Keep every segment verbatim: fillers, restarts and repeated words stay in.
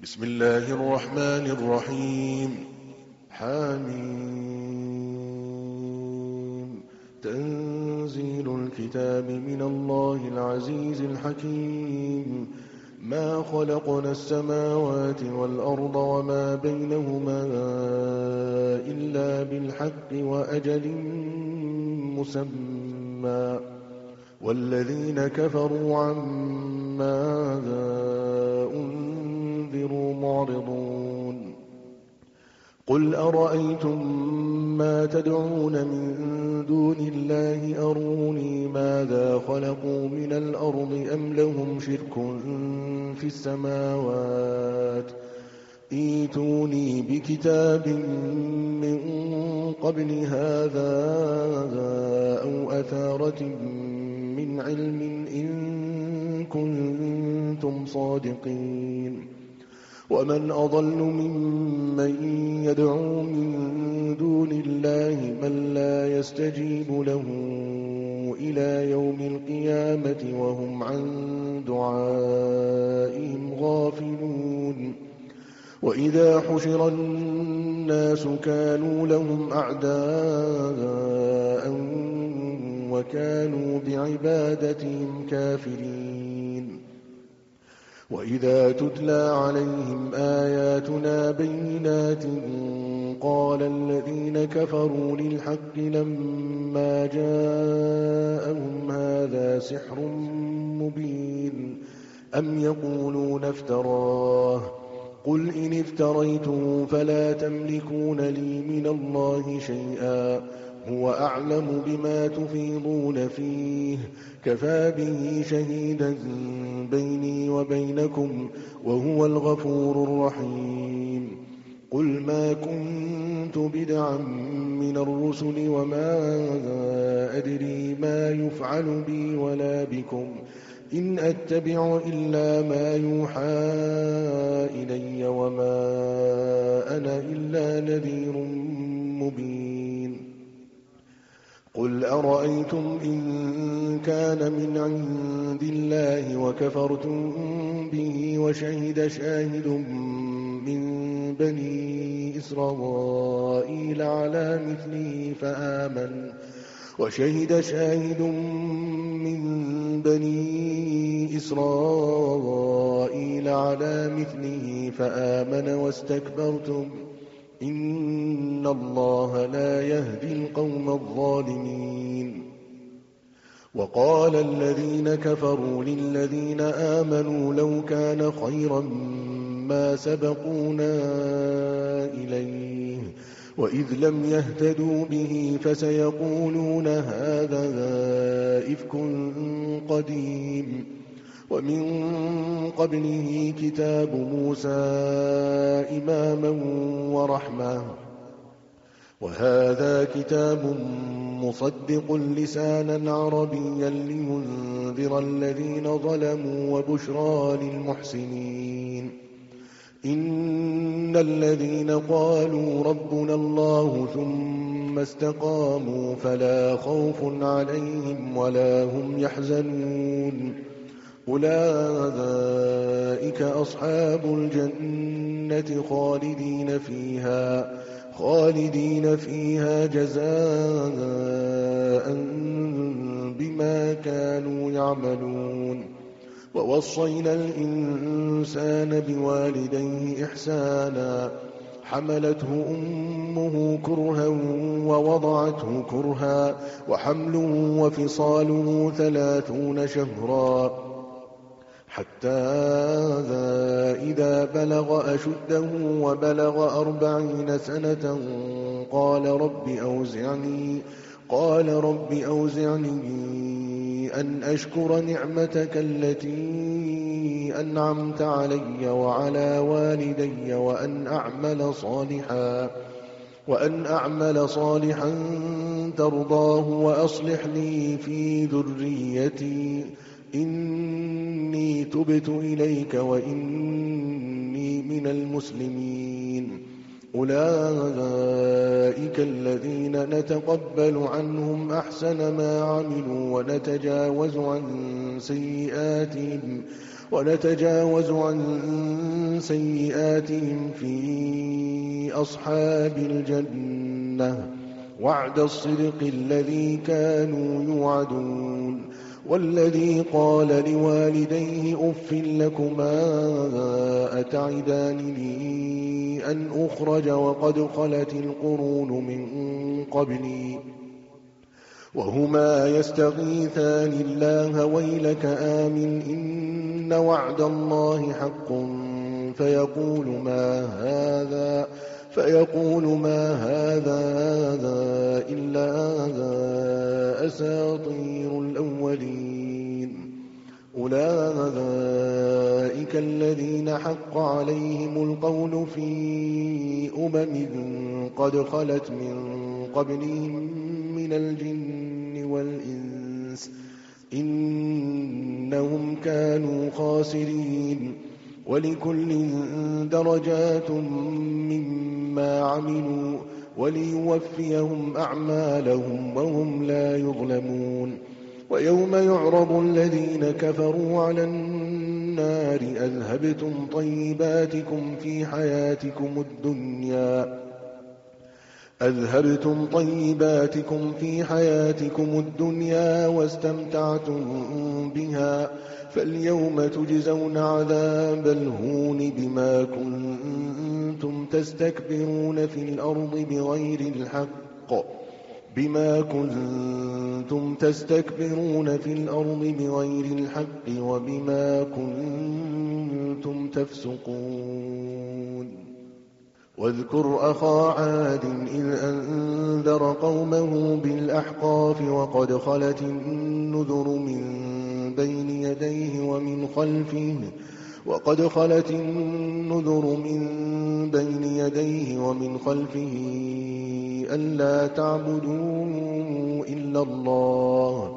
بسم الله الرحمن الرحيم. حميم. تنزيل الكتاب من الله العزيز الحكيم. ما خلقنا السماوات والأرض وما بينهما إلا بالحق وأجل مسمى، والذين كفروا عما أنذروا معرضون. قل أرأيتم ما تدعون من دون الله أروني ماذا خلقوا من الأرض أم لهم شرك في السماوات، ائتوني بكتاب من قبل هذا أو أثارة من علم إن كنتم صادقين. ومن أضل ممن يدعو من دون الله من لا يستجيب له إلى يوم القيامة وهم عن دعائهم غافلون. وإذا حشر الناس كانوا لهم أعداء وكانوا بعبادتهم كافرين. وإذا تتلى عليهم آياتنا بينات قال الذين كفروا للحق لما جاءهم هذا سحر مبين أم يقولون افتراه، قل إن افتريته فلا تملكون لي من الله شيئا هو أعلم بما تفيضون فيه كفى به شهيدا بيني وبينكم وهو الغفور الرحيم. قل ما كنت بدعا من الرسل وما أدري ما يفعل بي ولا بكم إن أتبع إلا ما يوحى إلي وما أنا إلا نذير مبين. قل أرأيتم إن كان من عند الله وكفرتم به وشهد شاهد من بني إسرائيل على مثله فآمن وشهد شاهد من بني إسرائيل على مثله فآمن واستكبرتم إن الله لا يهدي القوم الظالمين. وقال الذين كفروا للذين آمنوا لو كان خيرا ما سبقونا إليه وإذ لم يهتدوا به فسيقولون هذا إفك قديم. ومن قبله كتاب موسى إماما ورحمة وهذا كتاب مصدق لسانا عربيا لينذر الذين ظلموا وبشرى للمحسنين. إن الذين قالوا ربنا الله ثم استقاموا فلا خوف عليهم ولا هم يحزنون أولئك أصحاب الجنة خالدين فيها خالدين فيها جزاء بما كانوا يعملون. ووصينا الإنسان بوالديه إحسانا حملته أمه كرها ووضعته كرها وحمله وفصاله ثلاثون شهرا حتى إذا بلغ أشده وبلغ أربعين سنة قال رب أوزعني قال رب أوزعني أن أشكر نعمتك التي أنعمت علي وعلى والدي وأن أعمل صالحا وأن أعمل صالحا ترضاه وأصلح لي في ذريتي إني تبت إليك وإني من المسلمين. أولئك الذين نتقبل عنهم أحسن ما عملوا ونتجاوز عن سيئاتهم ونتجاوز عن سيئاتهم في أصحاب الجنة وعد الصدق الذي كانوا يوعدون والذي قال لوالديه أف لكما أتعدانني أن أخرج وقد خلت القرون من قبلي وهما يستغيثان الله ويلك آمن إن وعد الله حق فيقول ما هذا فيقول ما هذا إلا أساطير الأولين أولئك الذين حق عليهم القول في أمم قد خلت من قبلهم من الجن والإنس إنهم كانوا خاسرين ولكل درجات مما عملوا وليوفيهم أعمالهم وهم لا يظلمون ويوم يعرض الذين كفروا على النار أذهبتم طيباتكم في حياتكم الدنيا أذهبتم طيباتكم في حياتكم الدنيا واستمتعتم بها فاليوم تجزون عذاب الهون بما كنتم تستكبرون في الأرض بغير الحق بما كنتم تستكبرون في الأرض بغير الحق وبما كنتم تفسقون واذكر أخا عاد إذ أنذر قومه بالأحقاف وقد خلت النذر من بين يديه ومن خلفه وقد خلت النذر من بين يديه ومن خلفه ألا تعبدوا إلا الله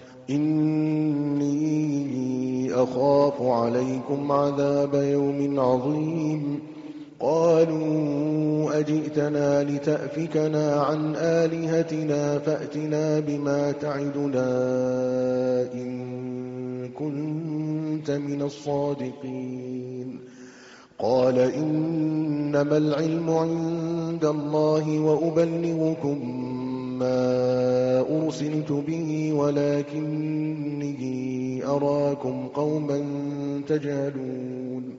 إني أخاف عليكم عذاب يوم عظيم قالوا أجئتنا لتأفكنا عن آلهتنا فأتنا بما تعدنا إن كنت من الصادقين قال إنما العلم عند الله وأبلغكم ما أرسلت به ولكني أراكم قوما تجهلون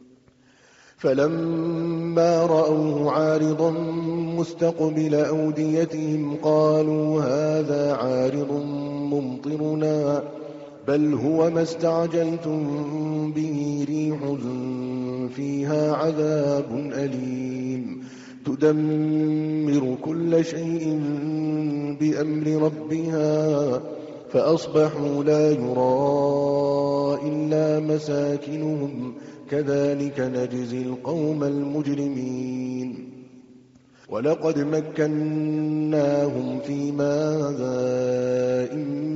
فلما رأوه عارضا مستقبل أوديتهم قالوا هذا عارض ممطرنا بل هو ما استعجلتم به ريح فيها عذاب أليم تدمر كل شيء بأمر ربها فأصبحوا لا يرى إلا مساكنهم كذلك نجزي القوم المجرمين ولقد مكناهم في ماء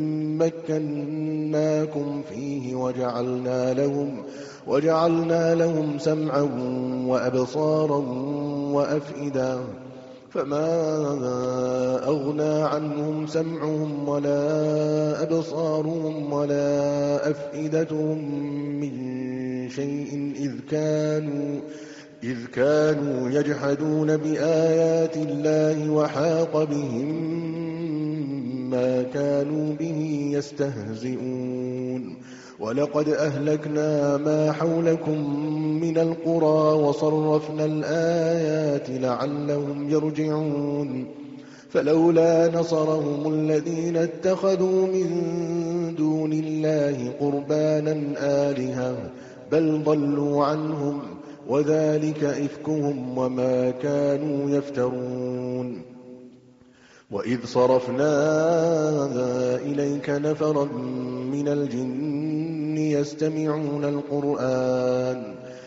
مكناكم فيه وجعلنا لهم وجعلنا لهم سمعا وأبصارا وأفئدة فما أغنى عنهم سمعهم ولا أبصارهم ولا أفئدتهم من شيء إذ كانوا إذ كانوا يجحدون بآيات الله وحاق بهم ما كانوا به يستهزئون ولقد أهلكنا ما حولكم من القرى وصرفنا الآيات لعلهم يرجعون فلولا نصرهم الذين اتخذوا من دون الله قربانا آلهة بل ضلوا عنهم وذلك إفكهم وما كانوا يفترون وإذ صرفنا إليك نفرا من الجن يستمعون القرآن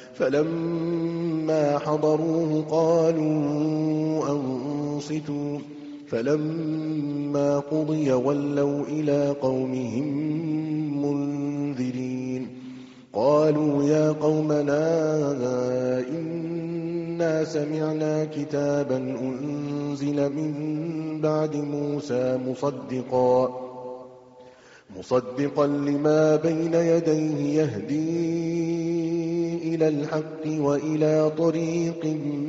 فلما حضروه قالوا أنصتوا فلما قضي ولوا إلى قومهم منذرين قالوا يا قومنا إنا سمعنا كتابا أنزل من بعد موسى مصدقا مصدقا لما بين يديه يهدي إلى الحق وإلى طريق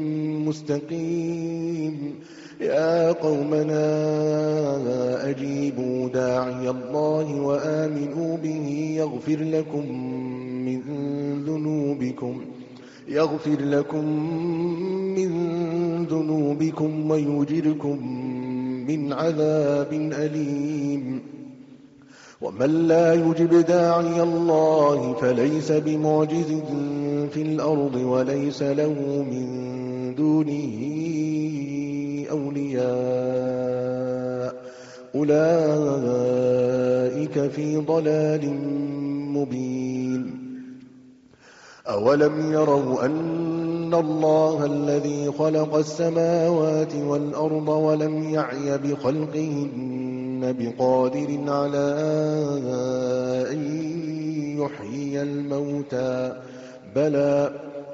مستقيم يا قومنا أجيبوا داعي الله وآمنوا به يغفر لكم من ذنوبكم يغفر لكم من ذنوبكم ويجركم من عذاب أليم ومن لا يجب داعي الله فليس بمعجز في الأرض وليس له من دونه أولياء أولئك في ضلال مبين أولم يروا أن الله الذي خلق السماوات والأرض ولم يعي بخلقهن بقادر على أن يحيي الموتى بلى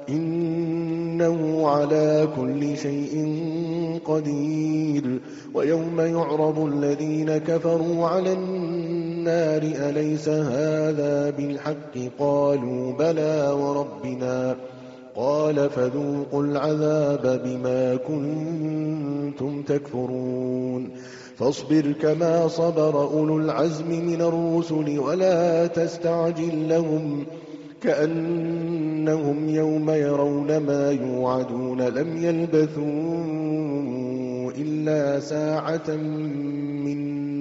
إنه على كل شيء قدير ويوم يعرض الذين كفروا على النار أليس هذا بالحق قالوا بلى وربنا قال فذوقوا العذاب بما كنتم تكفرون فاصبر كما صبر أولو العزم من الرسل ولا تستعجل لهم كأنهم يوم يرون ما يوعدون لم يلبثوا إلا ساعة من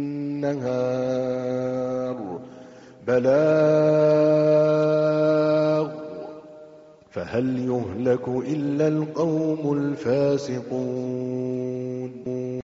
نهار بلاغ فهل يهلك إلا القوم الفاسقون